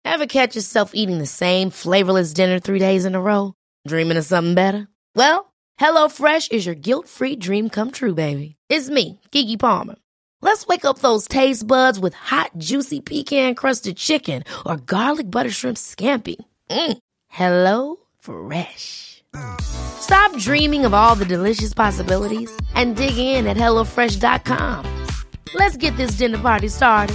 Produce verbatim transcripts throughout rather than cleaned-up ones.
Ever catch yourself eating the same flavorless dinner three days in a row? Dreaming of something better? Well, HelloFresh is your guilt-free dream come true, baby. It's me, Keke Palmer. Let's wake up those taste buds with hot, juicy pecan-crusted chicken or garlic butter shrimp scampi. Mm. Hello Fresh. Stop dreaming of all the delicious possibilities and dig in at hello fresh dot com. Let's get this dinner party started.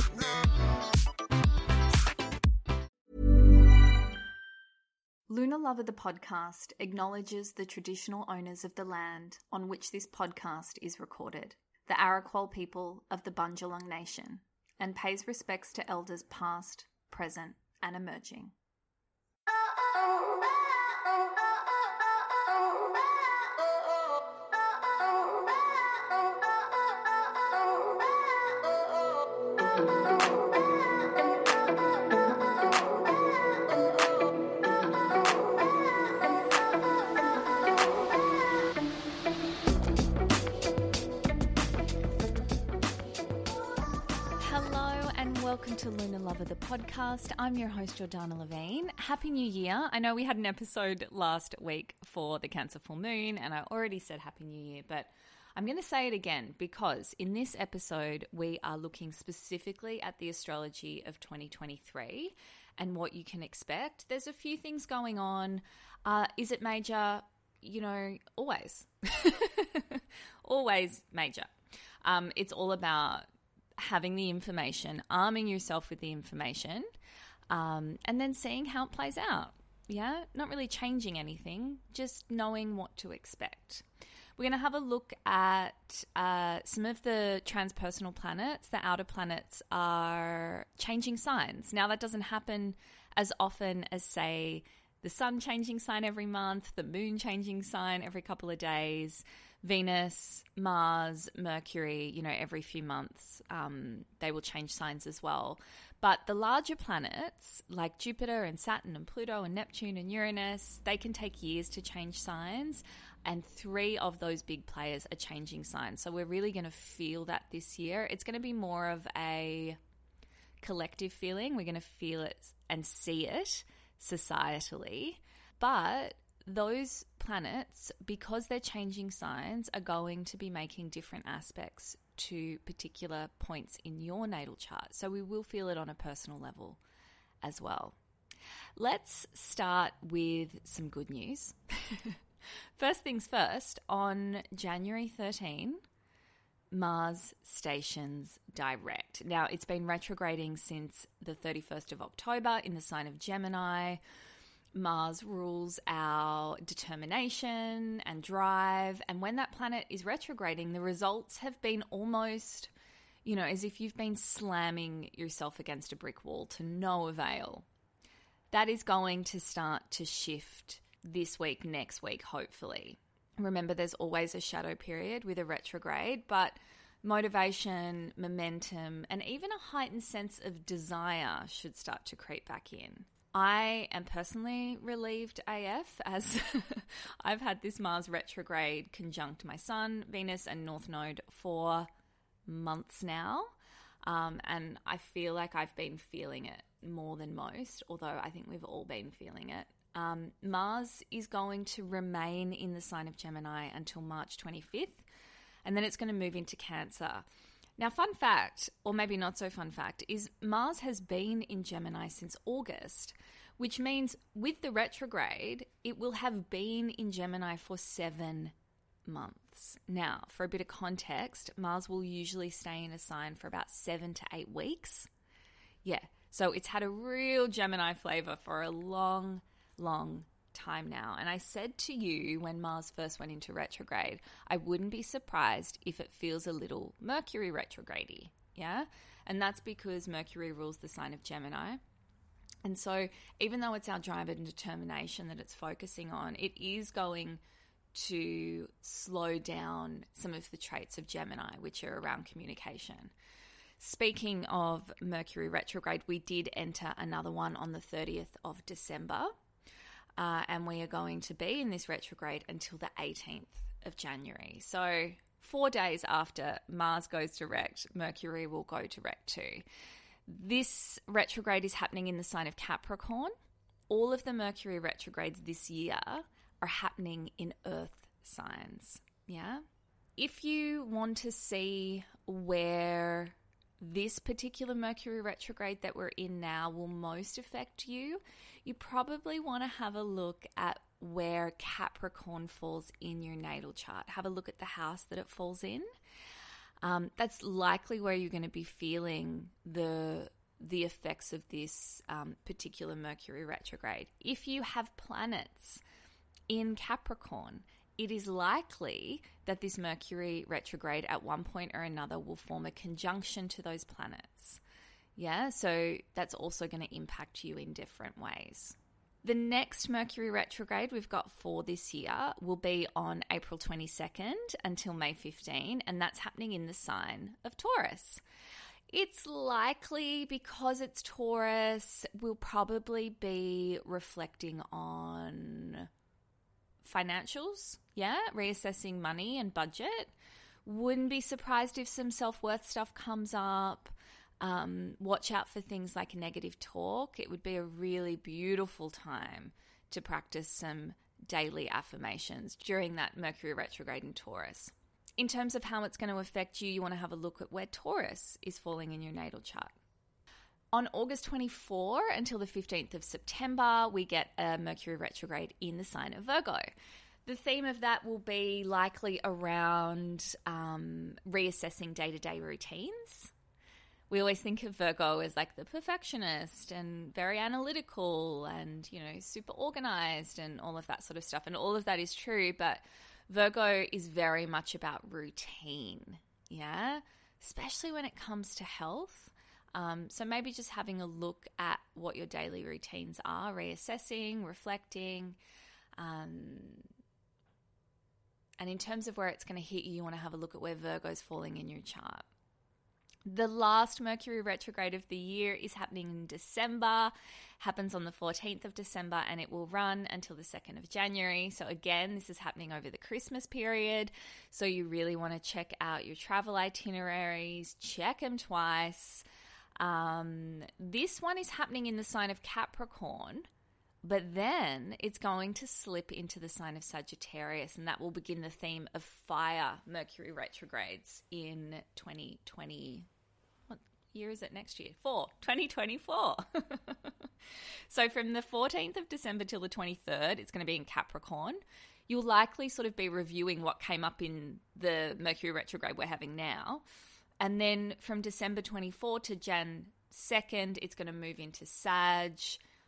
Luna Lover the podcast acknowledges the traditional owners of the land on which this podcast is recorded, the Arakwal people of the Bundjalung Nation, and pays respects to elders past, present, and emerging. Welcome to Luna Lover, the podcast. I'm your host, Jordana Levine. Happy New Year. I know we had an episode last week for the Cancer full moon, and I already said Happy New Year, but I'm going to say it again because in this episode, we are looking specifically at the astrology of twenty twenty-three and what you can expect. There's a few things going on. Uh, is it major? You know, always. Always major. Um, it's all about having the information, arming yourself with the information, um, and then seeing how it plays out. Yeah, not really changing anything, just knowing what to expect. We're going to have a look at uh, some of the transpersonal planets. The outer planets are changing signs. Now, that doesn't happen as often as, say, the sun changing sign every month, the moon changing sign every couple of days, Venus, Mars, Mercury, you know, every few months, um, they will change signs as well. But the larger planets, like Jupiter and Saturn and Pluto and Neptune and Uranus, they can take years to change signs. And three of those big players are changing signs. So we're really going to feel that this year. It's going to be more of a collective feeling. We're going to feel it and see it societally. But those planets, because they're changing signs, are going to be making different aspects to particular points in your natal chart. So we will feel it on a personal level as well. Let's start with some good news. First things first, on January thirteenth, Mars stations direct. Now, it's been retrograding since the thirty-first of October in the sign of Gemini. Mars rules our determination and drive. And when that planet is retrograding, the results have been almost, you know, as if you've been slamming yourself against a brick wall to no avail. That is going to start to shift this week, next week, hopefully. Remember, there's always a shadow period with a retrograde, but motivation, momentum, and even a heightened sense of desire should start to creep back in. I am personally relieved A F as I've had this Mars retrograde conjunct my Sun, Venus, and North Node for months now. Um, and I feel like I've been feeling it more than most, although I think we've all been feeling it. Um, Mars is going to remain in the sign of Gemini until March twenty-fifth, and then it's going to move into Cancer. Now, fun fact, or maybe not so fun fact, is Mars has been in Gemini since August, which means with the retrograde, it will have been in Gemini for seven months. Now, for a bit of context, Mars will usually stay in a sign for about seven to eight weeks. Yeah, so it's had a real Gemini flavor for a long, long time now. And I said to you when Mars first went into retrograde, I wouldn't be surprised if it feels a little Mercury retrograde-y, yeah? And that's because Mercury rules the sign of Gemini. And so even though it's our drive and determination that it's focusing on, it is going to slow down some of the traits of Gemini, which are around communication. Speaking of Mercury retrograde, we did enter another one on the thirtieth of December. Uh, and we are going to be in this retrograde until the eighteenth of January. So four days after Mars goes direct, Mercury will go direct too. This retrograde is happening in the sign of Capricorn. All of the Mercury retrogrades this year are happening in earth signs. Yeah. If you want to see where this particular Mercury retrograde that we're in now will most affect you, you probably want to have a look at where Capricorn falls in your natal chart. Have a look at the house that it falls in. Um, that's likely where you're going to be feeling the the effects of this um, particular Mercury retrograde. If you have planets in Capricorn, it is likely that this Mercury retrograde at one point or another will form a conjunction to those planets. Yeah, so that's also going to impact you in different ways. The next Mercury retrograde we've got for this year will be on April twenty-second until May fifteenth, and that's happening in the sign of Taurus. It's likely, because it's Taurus, we'll probably be reflecting on financials, yeah, reassessing money and budget. Wouldn't be surprised if some self-worth stuff comes up. Um, watch out for things like negative talk. It would be a really beautiful time to practice some daily affirmations during that Mercury retrograde in Taurus. In terms of how it's going to affect you, you want to have a look at where Taurus is falling in your natal chart. On August twenty-fourth until the fifteenth of September, we get a Mercury retrograde in the sign of Virgo. The theme of that will be likely around um, reassessing day-to-day routines. We always think of Virgo as like the perfectionist and very analytical and, you know, super organized and all of that sort of stuff. And all of that is true, but Virgo is very much about routine, yeah, especially when it comes to health. Um, so maybe just having a look at what your daily routines are, reassessing, reflecting. Um, and in terms of where it's going to hit you, you want to have a look at where Virgo's falling in your chart. The last Mercury retrograde of the year is happening in December, happens on the fourteenth of December, and it will run until the second of January. So again, this is happening over the Christmas period. So you really want to check out your travel itineraries, check them twice. Um, this one is happening in the sign of Capricorn, but then it's going to slip into the sign of Sagittarius, and that will begin the theme of fire Mercury retrogrades in twenty twenty. What year is it next year? Four. twenty twenty-four. So from the fourteenth of December till the twenty-third, it's going to be in Capricorn. You'll likely sort of be reviewing what came up in the Mercury retrograde we're having now. And then from December twenty-fourth to January second, it's going to move into Sag.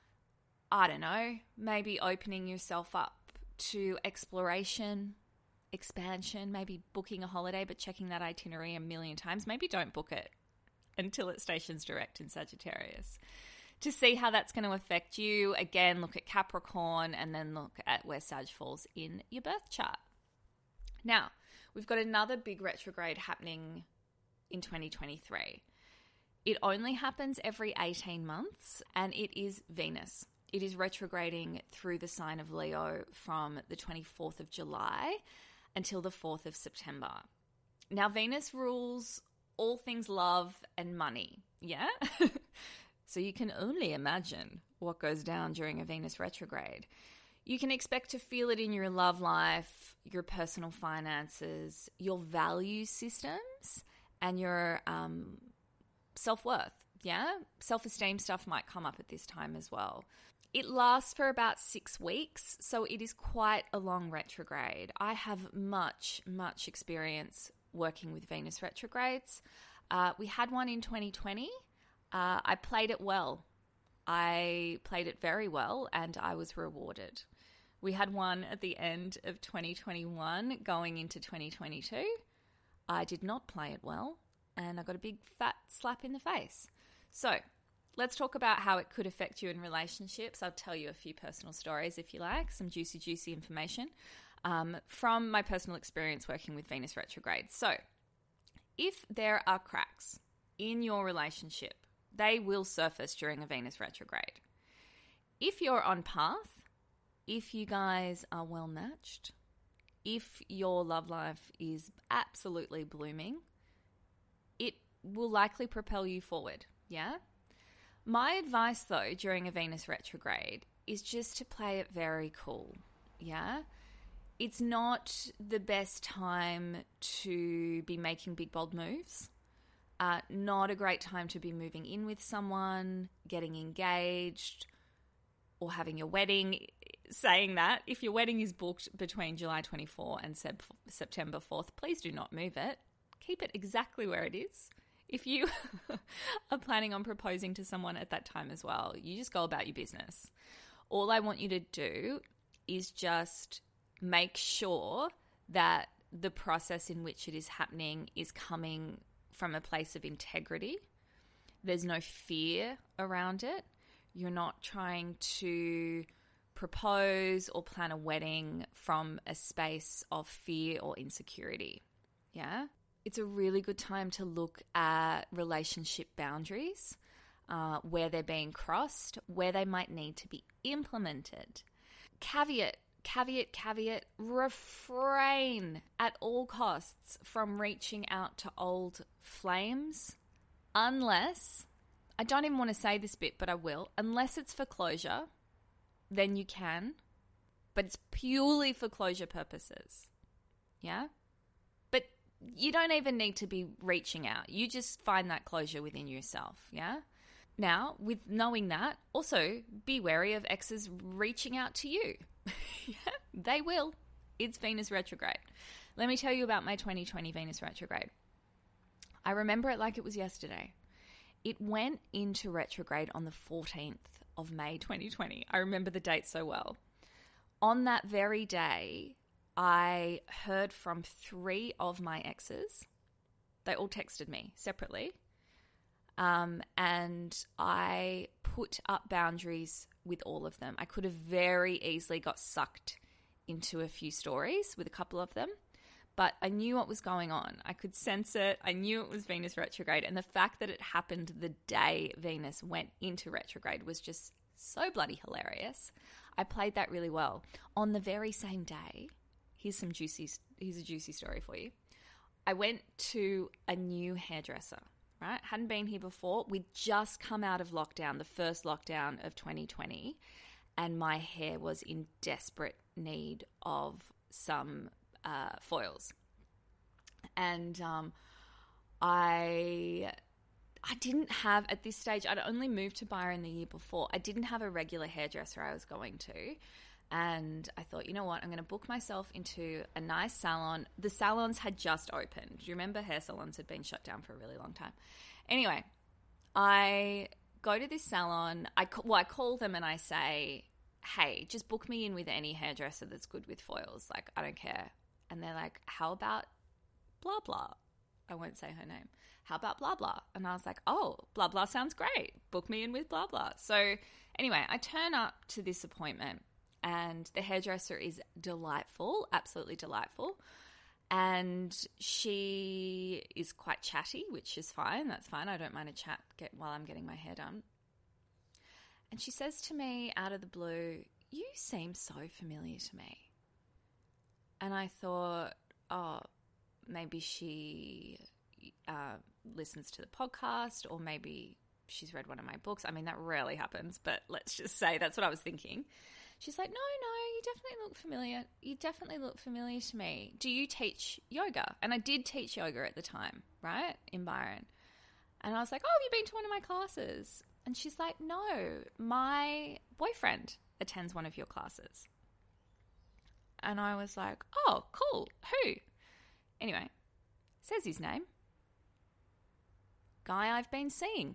I don't know, maybe opening yourself up to exploration, expansion, maybe booking a holiday, but checking that itinerary a million times. Maybe don't book it until it stations direct in Sagittarius. To see how that's going to affect you, again, look at Capricorn and then look at where Sag falls in your birth chart. Now, we've got another big retrograde happening in twenty twenty-three. It only happens every eighteen months, and it is Venus. It is retrograding through the sign of Leo from the twenty-fourth of July until the fourth of September. Now, Venus rules all things love and money, yeah? So you can only imagine what goes down during a Venus retrograde. You can expect to feel it in your love life, your personal finances, your value systems, and your um, self-worth, yeah? Self-esteem stuff might come up at this time as well. It lasts for about six weeks, so it is quite a long retrograde. I have much, much experience working with Venus retrogrades. Uh, we had one in twenty twenty. Uh, I played it well. I played it very well, and I was rewarded. We had one at the end of twenty twenty-one going into twenty twenty-two. I did not play it well, and I got a big fat slap in the face. So let's talk about how it could affect you in relationships. I'll tell you a few personal stories if you like, some juicy, juicy information um, from my personal experience working with Venus retrograde. So if there are cracks in your relationship, they will surface during a Venus retrograde. If you're on path, if you guys are well matched, if your love life is absolutely blooming, it will likely propel you forward. Yeah? My advice, though, during a Venus retrograde is just to play it very cool. Yeah? It's not the best time to be making big, bold moves. Uh, not a great time to be moving in with someone, getting engaged, or having your wedding. Saying that, if your wedding is booked between July twenty-fourth and Sep- September fourth, please do not move it. Keep it exactly where it is. If you are planning on proposing to someone at that time as well, you just go about your business. All I want you to do is just make sure that the process in which it is happening is coming from a place of integrity. There's no fear around it. You're not trying to propose or plan a wedding from a space of fear or insecurity. Yeah? It's a really good time to look at relationship boundaries, uh, where they're being crossed, where they might need to be implemented. Caveat, caveat, caveat, refrain at all costs from reaching out to old flames unless, I don't even want to say this bit, but I will, unless it's for closure, then you can, but it's purely for closure purposes. Yeah? But you don't even need to be reaching out. You just find that closure within yourself. Yeah? Now, with knowing that, also be wary of exes reaching out to you. Yeah, they will. It's Venus retrograde. Let me tell you about my twenty twenty Venus retrograde. I remember it like it was yesterday. It went into retrograde on the fourteenth of May twenty twenty. I remember the date so well. On that very day, I heard from three of my exes. They all texted me separately. Um, and I put up boundaries with all of them. I could have very easily got sucked into a few stories with a couple of them, but I knew what was going on. I could sense it. I knew it was Venus retrograde. And the fact that it happened the day Venus went into retrograde was just so bloody hilarious. I played that really well. On the very same day, here's some juicy, here's a juicy story for you. I went to a new hairdresser. Right? Hadn't been here before. We'd just come out of lockdown, the first lockdown of twenty twenty, and my hair was in desperate need of some uh, foils. And um, I I didn't have, at this stage, I'd only moved to Byron the year before. I didn't have a regular hairdresser I was going to. And I thought, you know what, I'm going to book myself into a nice salon. The salons had just opened. Do you remember hair salons had been shut down for a really long time? Anyway, I go to this salon. I Well, I call them and I say, hey, just book me in with any hairdresser that's good with foils. Like, I don't care. And they're like, how about blah, blah? I won't say her name. How about blah, blah? And I was like, oh, blah, blah sounds great. Book me in with blah, blah. So anyway, I turn up to this appointment. And the hairdresser is delightful, absolutely delightful. And she is quite chatty, which is fine. That's fine. I don't mind a chat get, while I'm getting my hair done. And she says to me out of the blue, you seem so familiar to me. And I thought, oh, maybe she uh, listens to the podcast, or maybe she's read one of my books. I mean, that rarely happens, but let's just say that's what I was thinking. She's like, no, no, you definitely look familiar. You definitely look familiar to me. Do you teach yoga? And I did teach yoga at the time, right, in Byron. And I was like, oh, have you been to one of my classes? And she's like, no, my boyfriend attends one of your classes. And I was like, oh, cool. Who? Anyway, says his name. Guy I've been seeing.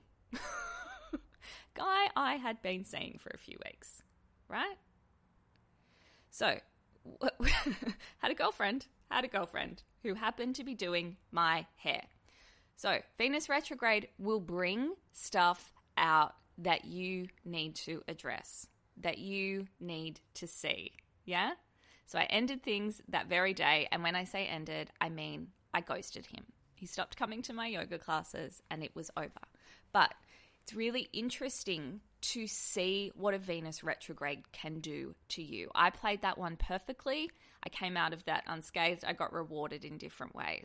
Guy I had been seeing for a few weeks, right? So, had a girlfriend, had a girlfriend who happened to be doing my hair. So, Venus retrograde will bring stuff out that you need to address, that you need to see, yeah? So, I ended things that very day, and when I say ended, I mean I ghosted him. He stopped coming to my yoga classes, and it was over. But it's really interesting to see what a Venus retrograde can do to you. I played that one perfectly. I came out of that unscathed. I got rewarded in different ways.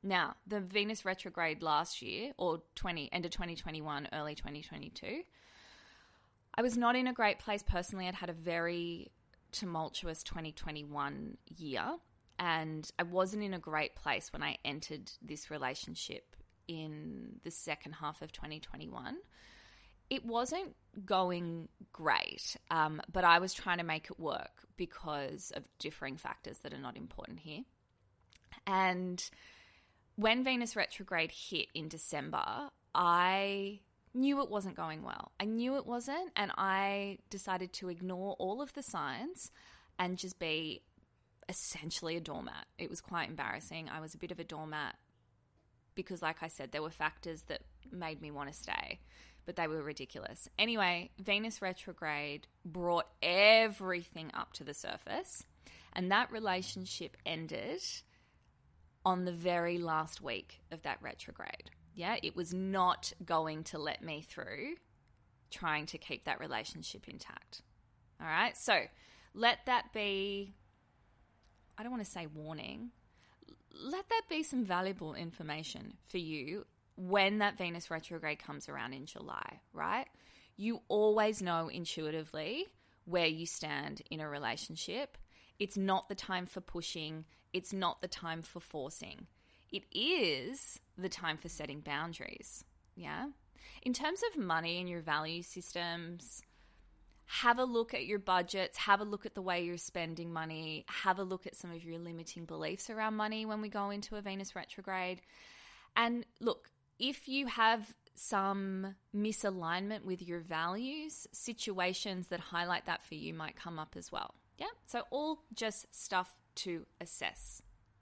Now, the Venus retrograde last year, or twenty end of twenty twenty-one, early twenty twenty-two, I was not in a great place personally. I'd had a very tumultuous twenty twenty-one year, and I wasn't in a great place when I entered this relationship in the second half of twenty twenty-one. It wasn't going great, um, but I was trying to make it work because of differing factors that are not important here. And when Venus retrograde hit in December, I knew it wasn't going well. I knew it wasn't, and I decided to ignore all of the signs and just be essentially a doormat. It was quite embarrassing. I was a bit of a doormat because, like I said, there were factors that made me want to stay, but they were ridiculous. Anyway, Venus retrograde brought everything up to the surface, and that relationship ended on the very last week of that retrograde. Yeah, it was not going to let me through trying to keep that relationship intact. All right, so let that be, I don't want to say warning, let that be some valuable information for you when that Venus retrograde comes around in July, right? You always know intuitively where you stand in a relationship. It's not the time for pushing. It's not the time for forcing. It is the time for setting boundaries, yeah? In terms of money and your value systems, have a look at your budgets, have a look at the way you're spending money, have a look at some of your limiting beliefs around money when we go into a Venus retrograde. And look, if you have some misalignment with your values, situations that highlight that for you might come up as well. Yeah, so all just stuff to assess.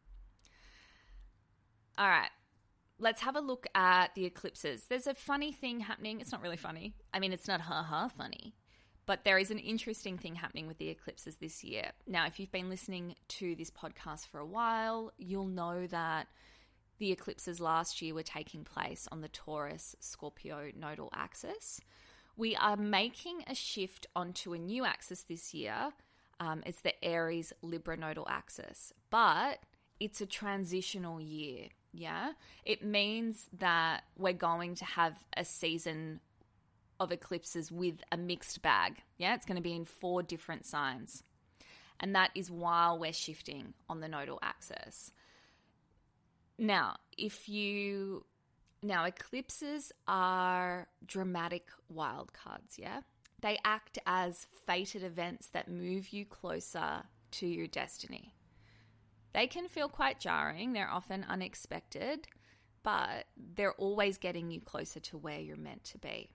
All right, let's have a look at the eclipses. There's a funny thing happening. It's not really funny. I mean, it's not ha-ha funny, but there is an interesting thing happening with the eclipses this year. Now, if you've been listening to this podcast for a while, you'll know that the eclipses last year were taking place on the Taurus-Scorpio nodal axis. We are making a shift onto a new axis this year. Um, it's the Aries-Libra nodal axis, but it's a transitional year, yeah? It means that we're going to have a season of eclipses with a mixed bag, yeah? It's going to be in four different signs, and that is while we're shifting on the nodal axis. Now, if you... Now, eclipses are dramatic wildcards, yeah? They act as fated events that move you closer to your destiny. They can feel quite jarring. They're often unexpected, but they're always getting you closer to where you're meant to be.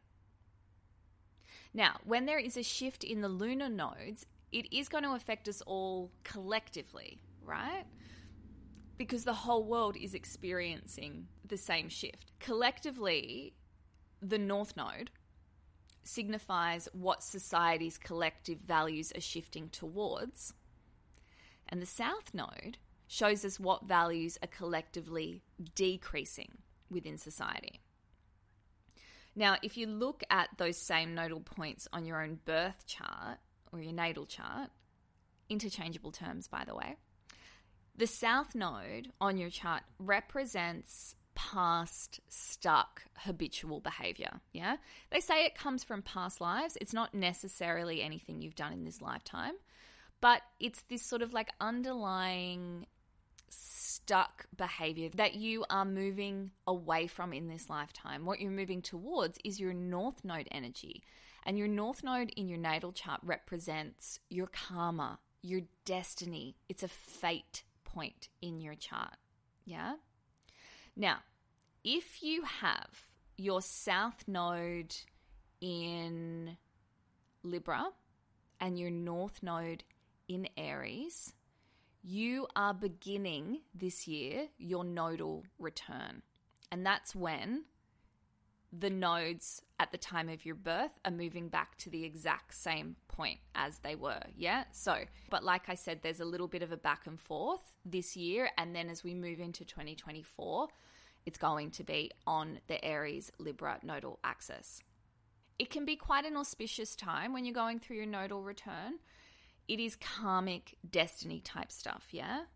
Now, when there is a shift in the lunar nodes, it is going to affect us all collectively, right? Because the whole world is experiencing the same shift. Collectively, the North Node signifies what society's collective values are shifting towards, and the South Node shows us what values are collectively decreasing within society. Now, if you look at those same nodal points on your own birth chart or your natal chart, interchangeable terms, by the way, the South Node on your chart represents past stuck habitual behavior, yeah? They say it comes from past lives. It's not necessarily anything you've done in this lifetime, but it's this sort of like underlying stuck behavior that you are moving away from in this lifetime. What you're moving towards is your North Node energy, and your North Node in your natal chart represents your karma, your destiny. It's a fate point in your chart, yeah? Now, if you have your South Node in Libra and your North Node in Aries, you are beginning this year your nodal return. And that's when the nodes at the time of your birth are moving back to the exact same point as they were, yeah? So, but like I said, there's a little bit of a back and forth this year, and then as we move into twenty twenty-four, it's going to be on the Aries-Libra nodal axis. It can be quite an auspicious time when you're going through your nodal return. It is karmic destiny type stuff, yeah?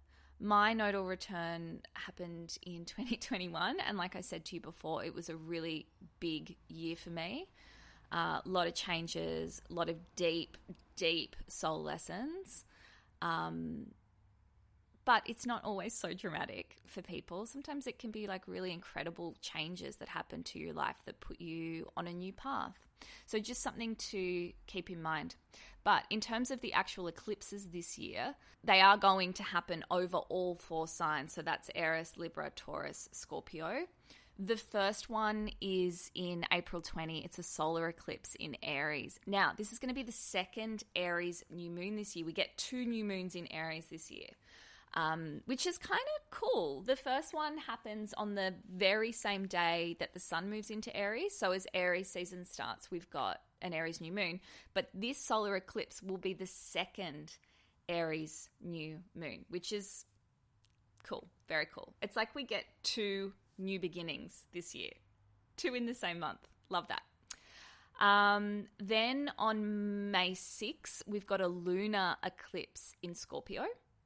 My nodal return happened in twenty twenty-one, and like I said to you before, it was a really big year for me. A uh, lot of changes, a lot of deep, deep soul lessons. Um, but it's not always so dramatic for people. Sometimes it can be like really incredible changes that happen to your life that put you on a new path. So just something to keep in mind. But in terms of the actual eclipses this year, they are going to happen over all four signs. So that's Aries, Libra, Taurus, Scorpio. The first one is in April twentieth. It's a solar eclipse in Aries. Now, this is going to be the second Aries new moon this year. We get two new moons in Aries this year. Um, which is kind of cool. The first one happens on the very same day that the sun moves into Aries. So as Aries season starts, we've got an Aries new moon. But this solar eclipse will be the second Aries new moon, which is cool. Very cool. It's like we get two new beginnings this year. Two in the same month. Love that. Um, then on May sixth, we've got a lunar eclipse in Scorpio.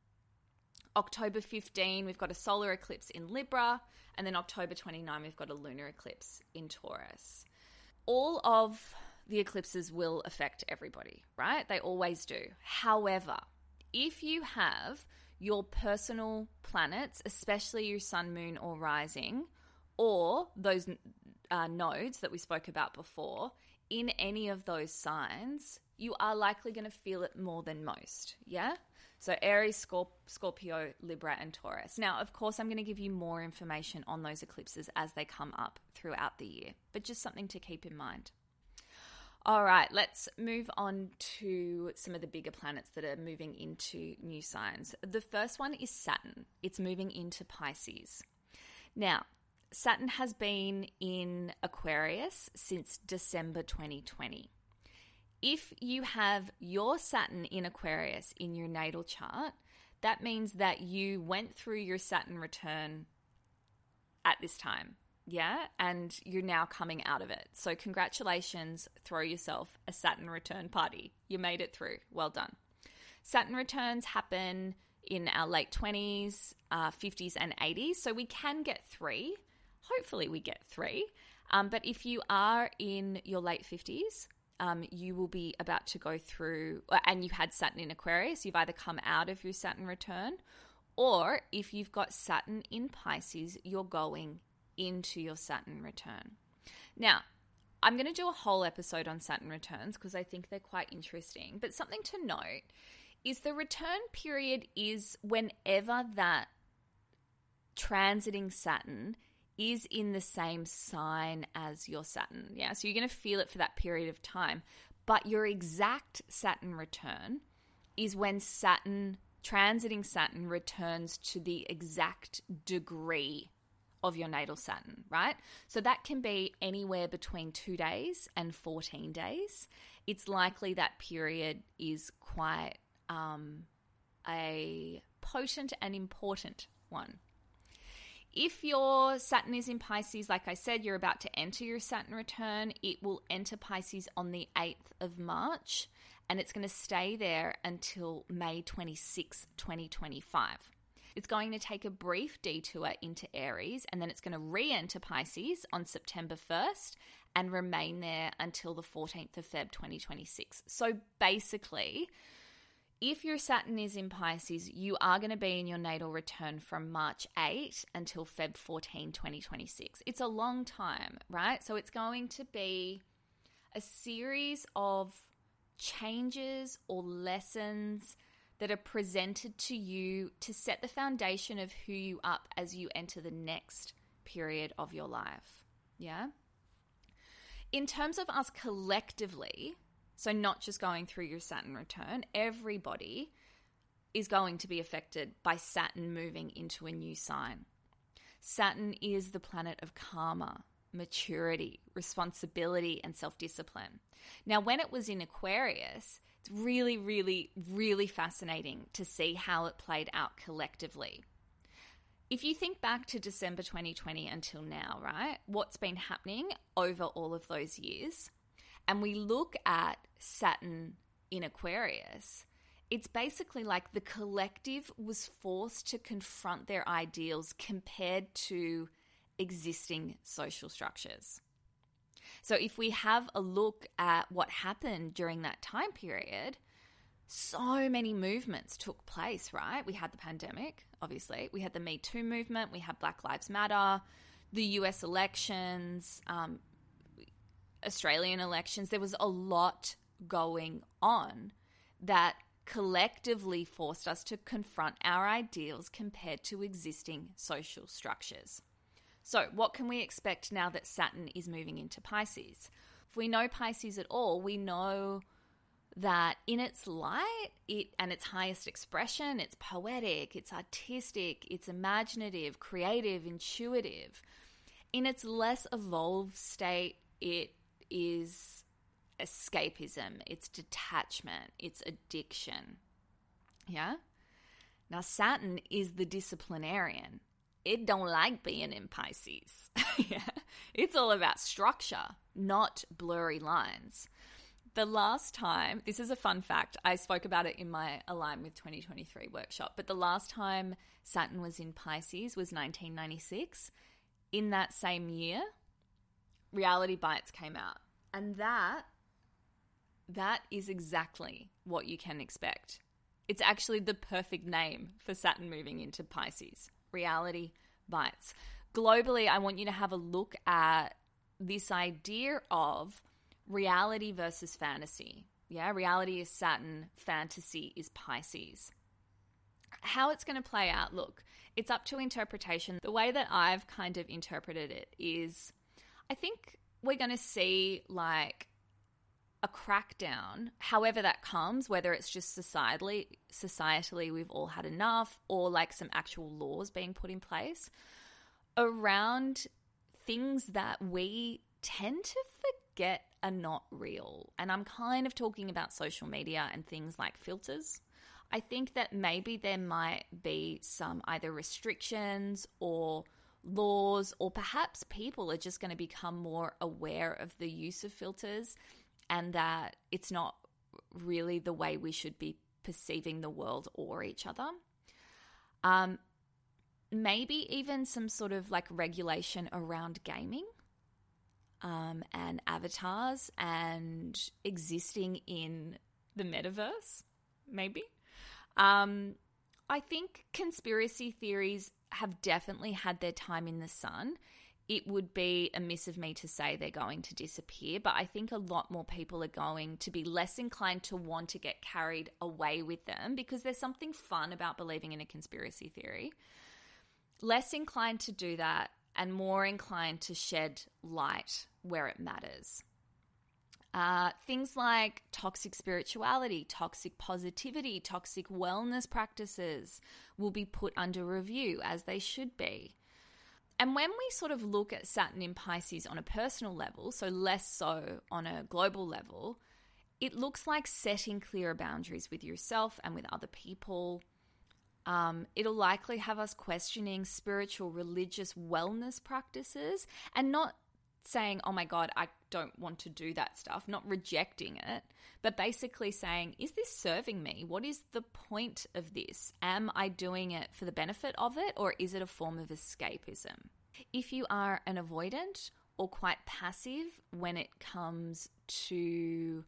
October fifteenth, we've got a solar eclipse in Libra, and then October twenty-ninth, we've got a lunar eclipse in Taurus. All of the eclipses will affect everybody, right? They always do. However, if you have your personal planets, especially your sun, moon, or rising, or those uh, nodes that we spoke about before, in any of those signs, you are likely going to feel it more than most, yeah? So Aries, Scorp- Scorpio, Libra, and Taurus. Now, of course, I'm going to give you more information on those eclipses as they come up throughout the year, but just something to keep in mind. All right, let's move on to some of the bigger planets that are moving into new signs. The first one is Saturn. It's moving into Pisces. Now, Saturn has been in Aquarius since December twenty twenty. If you have your Saturn in Aquarius in your natal chart, that means that you went through your Saturn return at this time, yeah? And you're now coming out of it. So congratulations, throw yourself a Saturn return party. You made it through. Well done. Saturn returns happen in our late twenties, uh, fifties, and eighties. So we can get three. Hopefully we get three. Um, but if you are in your late fifties, Um, you will be about to go through, and you had Saturn in Aquarius, you've either come out of your Saturn return, or if you've got Saturn in Pisces, you're going into your Saturn return. Now, I'm going to do a whole episode on Saturn returns because I think they're quite interesting, but something to note is the return period is whenever that transiting Saturn is in the same sign as your Saturn. Yeah, so you're going to feel it for that period of time. But your exact Saturn return is when Saturn, transiting Saturn, returns to the exact degree of your natal Saturn, right? So that can be anywhere between two days and fourteen days. It's likely that period is quite um, a potent and important one. If your Saturn is in Pisces, like I said, you're about to enter your Saturn return. It will enter Pisces on the eighth of March, and it's going to stay there until May twenty-sixth, twenty twenty-five. It's going to take a brief detour into Aries, and then it's going to re-enter Pisces on September first and remain there until the fourteenth of February, twenty twenty-six. So basically, if your Saturn is in Pisces, you are going to be in your natal return from March eighth until February fourteenth, twenty twenty-six. It's a long time, right? So it's going to be a series of changes or lessons that are presented to you to set the foundation of who you are as you enter the next period of your life, yeah? In terms of us collectively, so not just going through your Saturn return, everybody is going to be affected by Saturn moving into a new sign. Saturn is the planet of karma, maturity, responsibility, and self-discipline. Now, when it was in Aquarius, it's really, really, really fascinating to see how it played out collectively. If you think back to December twenty twenty until now, right, what's been happening over all of those years, and we look at Saturn in Aquarius, it's basically like the collective was forced to confront their ideals compared to existing social structures. So if we have a look at what happened during that time period, so many movements took place, right? We had the pandemic, obviously. We had the Me Too movement. We had Black Lives Matter, the U S elections, um, Australian elections. There was a lot going on that collectively forced us to confront our ideals compared to existing social structures. So what can we expect now that Saturn is moving into Pisces? If we know Pisces at all, we know that in its light it and its highest expression, it's poetic, it's artistic, it's imaginative, creative, intuitive. In its less evolved state, it is escapism, it's detachment, it's addiction. Yeah? Now, Saturn is the disciplinarian. It don't like being in Pisces. Yeah? It's all about structure, not blurry lines. The last time, this is a fun fact, I spoke about it in my Align with twenty twenty-three workshop, but the last time Saturn was in Pisces was nineteen ninety-six. In that same year, Reality Bites came out. And that, that is exactly what you can expect. It's actually the perfect name for Saturn moving into Pisces. Reality Bites. Globally, I want you to have a look at this idea of reality versus fantasy. Yeah, reality is Saturn, fantasy is Pisces. How it's going to play out, look, it's up to interpretation. The way that I've kind of interpreted it is, I think we're going to see like a crackdown, however that comes, whether it's just societally, societally we've all had enough, or like some actual laws being put in place around things that we tend to forget are not real. And I'm kind of talking about social media and things like filters. I think that maybe there might be some either restrictions or laws, or perhaps people are just going to become more aware of the use of filters and that it's not really the way we should be perceiving the world or each other. Um, maybe even some sort of like regulation around gaming um, and avatars and existing in the metaverse, maybe. Um, I think conspiracy theories have definitely had their time in the sun. It would be amiss of me to say they're going to disappear, but I think a lot more people are going to be less inclined to want to get carried away with them because there's something fun about believing in a conspiracy theory. Less inclined to do that and more inclined to shed light where it matters. Uh, things like toxic spirituality, toxic positivity, toxic wellness practices will be put under review, as they should be. And when we sort of look at Saturn in Pisces on a personal level, so less so on a global level, it looks like setting clearer boundaries with yourself and with other people. Um, it'll likely have us questioning spiritual, religious wellness practices and not saying, oh my God, I don't want to do that stuff, not rejecting it, but basically saying, is this serving me? What is the point of this? Am I doing it for the benefit of it, or is it a form of escapism? If you are an avoidant or quite passive when it comes to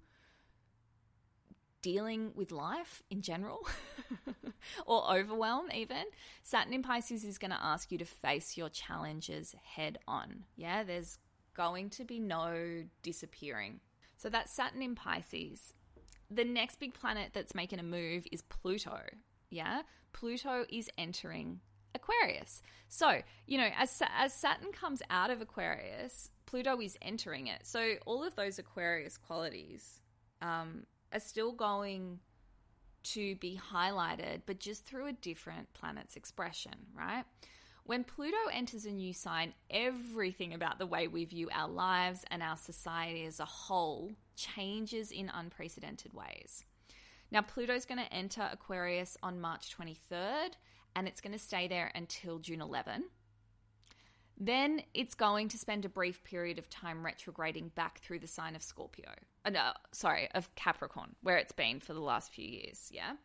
dealing with life in general or overwhelm even, Saturn in Pisces is going to ask you to face your challenges head on. Yeah, there's going to be no disappearing. So that's Saturn in Pisces. The next big planet that's making a move is Pluto. Yeah, Pluto is entering Aquarius. So, you know, as as Saturn comes out of Aquarius, Pluto is entering it. So all of those Aquarius qualities um, are still going to be highlighted, but just through a different planet's expression, right? When Pluto enters a new sign, everything about the way we view our lives and our society as a whole changes in unprecedented ways. Now, Pluto's going to enter Aquarius on March twenty-third, and it's going to stay there until June eleventh. Then it's going to spend a brief period of time retrograding back through the sign of Scorpio. Uh, no, sorry, of Capricorn, where it's been for the last few years, yeah?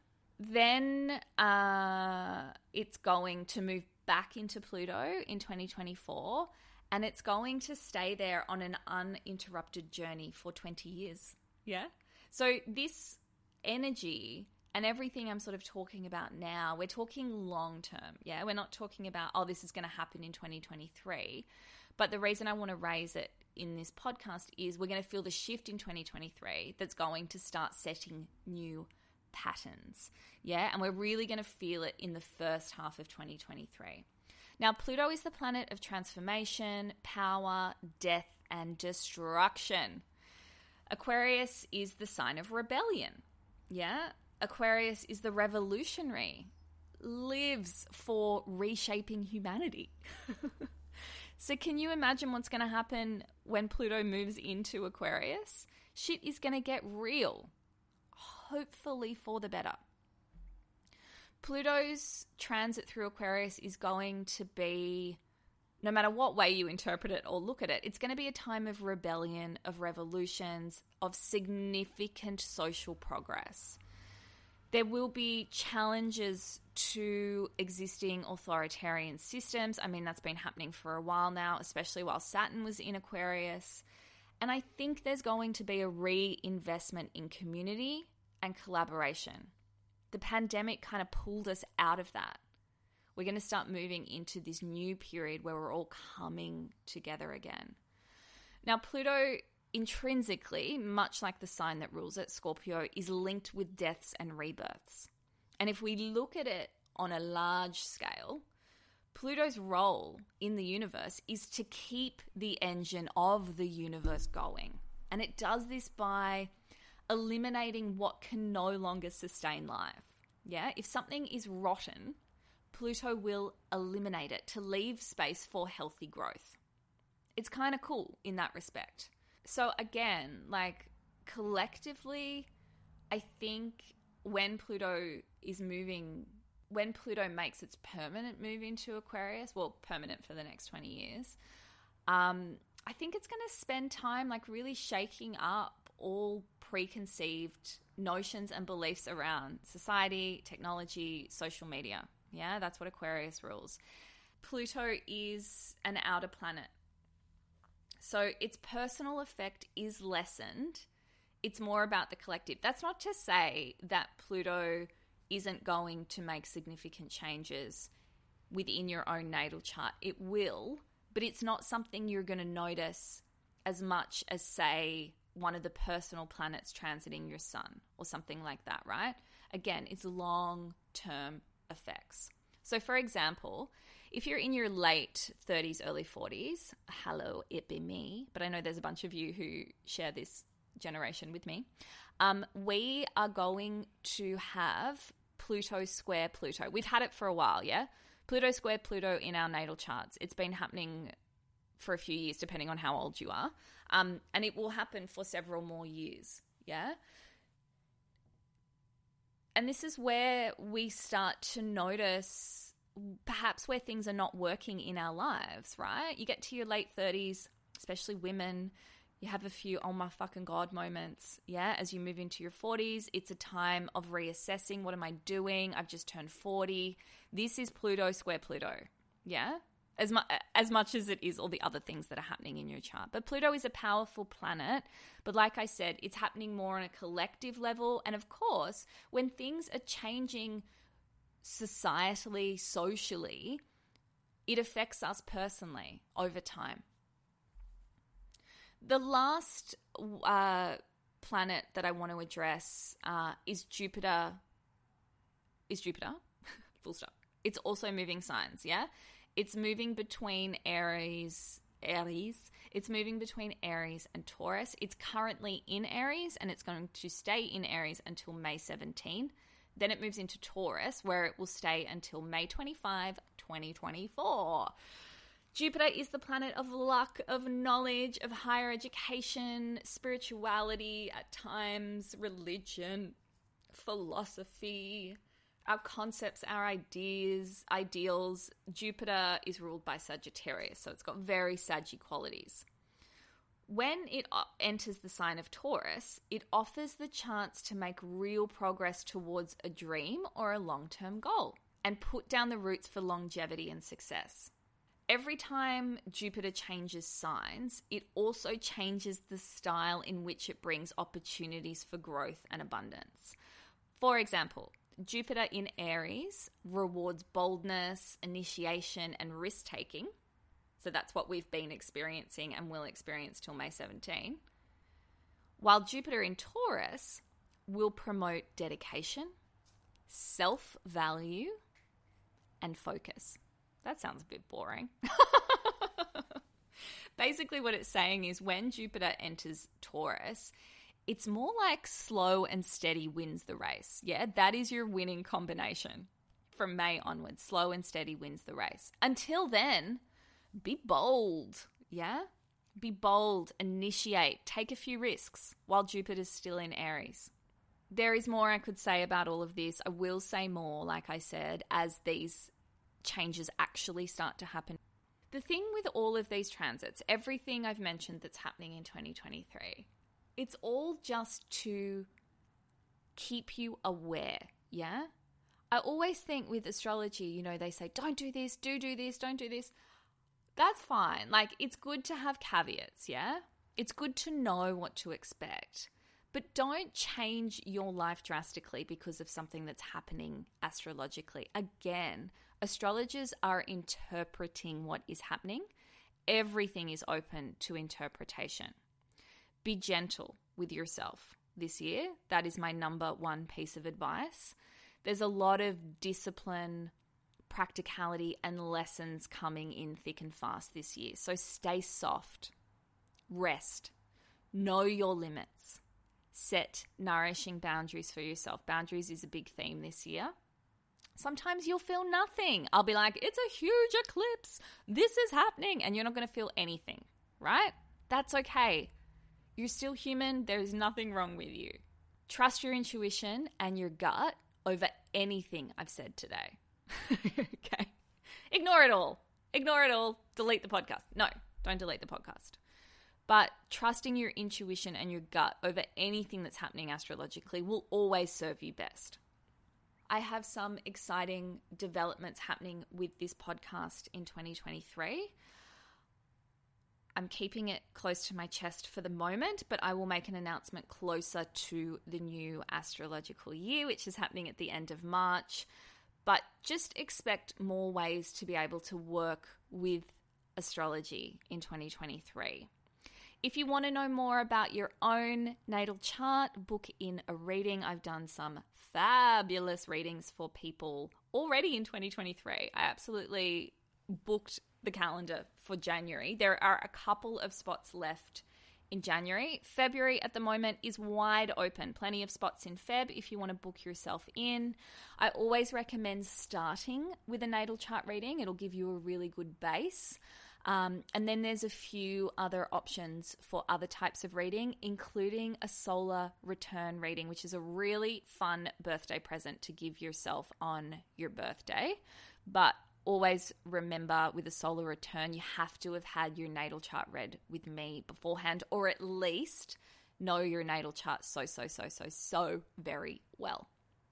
Then uh, it's going to move back into Pluto in twenty twenty-four, and it's going to stay there on an uninterrupted journey for twenty years. Yeah. So this energy and everything I'm sort of talking about now, we're talking long term. Yeah. We're not talking about, oh, this is going to happen in twenty twenty-three. But the reason I want to raise it in this podcast is we're going to feel the shift in twenty twenty-three that's going to start setting new patterns. Yeah. And we're really going to feel it in the first half of twenty twenty-three. Now, Pluto is the planet of transformation, power, death, and destruction. Aquarius is the sign of rebellion. Yeah. Aquarius is the revolutionary, lives for reshaping humanity. So can you imagine what's going to happen when Pluto moves into Aquarius? Shit is going to get real, hopefully for the better. Pluto's transit through Aquarius is going to be, no matter what way you interpret it or look at it, it's going to be a time of rebellion, of revolutions, of significant social progress. There will be challenges to existing authoritarian systems. I mean, that's been happening for a while now, especially while Saturn was in Aquarius. And I think there's going to be a reinvestment in community and collaboration. The pandemic kind of pulled us out of that. We're going to start moving into this new period where we're all coming together again. Now, Pluto intrinsically, much like the sign that rules it, Scorpio, is linked with deaths and rebirths. And if we look at it on a large scale, Pluto's role in the universe is to keep the engine of the universe going. And it does this by eliminating what can no longer sustain life. Yeah, if something is rotten, Pluto will eliminate it to leave space for healthy growth. It's kind of cool in that respect. So again, like collectively, I think when Pluto is moving, when Pluto makes its permanent move into Aquarius, well, permanent for the next twenty years, um, I think it's going to spend time like really shaking up all preconceived notions and beliefs around society, technology, social media. Yeah, that's what Aquarius rules. Pluto is an outer planet. So its personal effect is lessened. It's more about the collective. That's not to say that Pluto isn't going to make significant changes within your own natal chart. It will, but it's not something you're going to notice as much as, say, one of the personal planets transiting your sun or something like that, right? Again, it's long-term effects. So, for example, if you're in your late thirties, early forties, hello, it be me, but I know there's a bunch of you who share this generation with me, um, we are going to have Pluto square Pluto. We've had it for a while, yeah? Pluto square Pluto in our natal charts. It's been happening for a few years, depending on how old you are, um, and it will happen for several more years, yeah? And this is where we start to notice perhaps where things are not working in our lives, right? You get to your late thirties, especially women, you have a few oh my fucking God moments, yeah? As you move into your forties, it's a time of reassessing. What am I doing? I've just turned forty. This is Pluto square Pluto, yeah? As, mu- as much as it is all the other things that are happening in your chart. But Pluto is a powerful planet. But like I said, it's happening more on a collective level. And of course, when things are changing societally, socially, it affects us personally over time. The last uh, planet that I want to address uh, is Jupiter. Is Jupiter. Full stop. It's also moving signs, yeah? It's moving between Aries, Aries. It's moving between Aries and Taurus. It's currently in Aries and it's going to stay in Aries until May seventeenth. Then it moves into Taurus where it will stay until May twenty-fifth, twenty twenty-four. Jupiter is the planet of luck, of knowledge, of higher education, spirituality, at times religion, philosophy, our concepts, our ideas, ideals. Jupiter is ruled by Sagittarius, so it's got very Saggy qualities. When it enters the sign of Taurus, it offers the chance to make real progress towards a dream or a long-term goal and put down the roots for longevity and success. Every time Jupiter changes signs, it also changes the style in which it brings opportunities for growth and abundance. For example, Jupiter in Aries rewards boldness, initiation, and risk-taking. So that's what we've been experiencing and will experience till May seventeenth. While Jupiter in Taurus will promote dedication, self-value, and focus. That sounds a bit boring. Basically what it's saying is when Jupiter enters Taurus, it's more like slow and steady wins the race. Yeah, that is your winning combination from May onwards. Slow and steady wins the race. Until then, be bold. Yeah? Be bold, initiate, take a few risks while Jupiter's still in Aries. There is more I could say about all of this. I will say more, like I said, as these changes actually start to happen. The thing with all of these transits, everything I've mentioned that's happening in twenty twenty-three, it's all just to keep you aware, yeah? I always think with astrology, you know, they say, don't do this, do do this, don't do this. That's fine. Like, it's good to have caveats, yeah? It's good to know what to expect. But don't change your life drastically because of something that's happening astrologically. Again, astrologers are interpreting what is happening. Everything is open to interpretation. Be gentle with yourself this year. That is my number one piece of advice. There's a lot of discipline, practicality, and lessons coming in thick and fast this year. So stay soft, rest, know your limits, set nourishing boundaries for yourself. Boundaries is a big theme this year. Sometimes you'll feel nothing. I'll be like, it's a huge eclipse. This is happening. And you're not going to feel anything, right? That's okay. You're still human. There is nothing wrong with you. Trust your intuition and your gut over anything I've said today. Okay. Ignore it all. Ignore it all. Delete the podcast. No, don't delete the podcast. But trusting your intuition and your gut over anything that's happening astrologically will always serve you best. I have some exciting developments happening with this podcast in twenty twenty-three. I'm keeping it close to my chest for the moment, but I will make an announcement closer to the new astrological year, which is happening at the end of March. But just expect more ways to be able to work with astrology in twenty twenty-three. If you want to know more about your own natal chart, book in a reading. I've done some fabulous readings for people already in twenty twenty-three. I absolutely booked the calendar for January. There are a couple of spots left in January. February at the moment is wide open. Plenty of spots in Feb if you want to book yourself in. I always recommend starting with a natal chart reading. It'll give you a really good base. Um, and then there's a few other options for other types of reading, including a solar return reading, which is a really fun birthday present to give yourself on your birthday. But always remember, with a solar return, you have to have had your natal chart read with me beforehand, or at least know your natal chart so, so, so, so, so very well.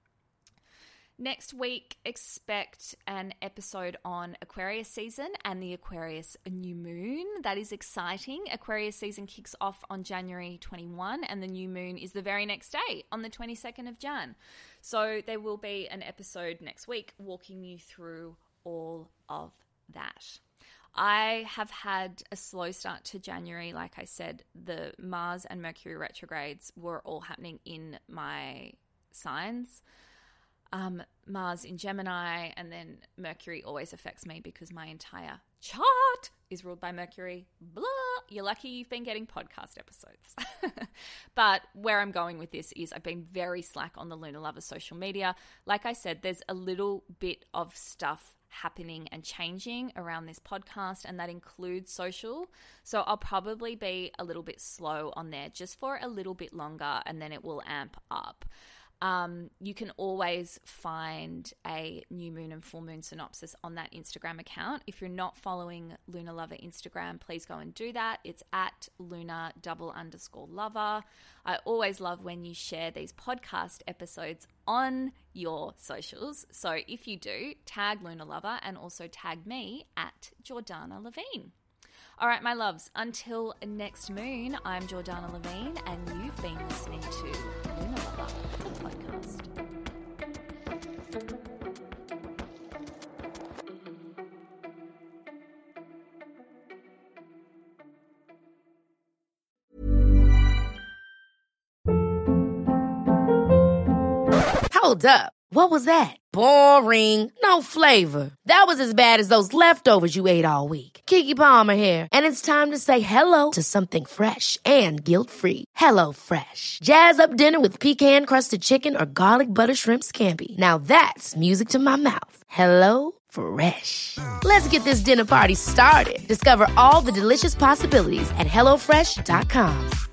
Next week, expect an episode on Aquarius season and the Aquarius new moon. That is exciting. Aquarius season kicks off on January twenty-first, and the new moon is the very next day on the twenty-second of January. So there will be an episode next week walking you through all of that. I have had a slow start to January. Like I said, the Mars and Mercury retrogrades were all happening in my signs. Um, Mars in Gemini, and then Mercury always affects me because my entire chart is ruled by Mercury. Blah. You're lucky you've been getting podcast episodes. But where I'm going with this is I've been very slack on the Lunar Lover social media. Like I said, there's a little bit of stuff happening and changing around this podcast, and that includes social. So I'll probably be a little bit slow on there just for a little bit longer, and then it will amp up. Um, you can always find a new moon and full moon synopsis on that Instagram account. If you're not following Luna Lover Instagram, please go and do that. It's at Luna double underscore lover. I always love when you share these podcast episodes on your socials. So if you do, tag Luna Lover and also tag me at Jordana Levine. All right, my loves, until next moon, I'm Jordana Levine, and you've been listening to Luna Lover, the podcast. Hold up. What was that? Boring. No flavor. That was as bad as those leftovers you ate all week. Keke Palmer here, and it's time to say hello to something fresh and guilt-free. Hello Fresh. Jazz up dinner with pecan-crusted chicken or garlic butter shrimp scampi. Now that's music to my mouth. Hello Fresh. Let's get this dinner party started. Discover all the delicious possibilities at hello fresh dot com.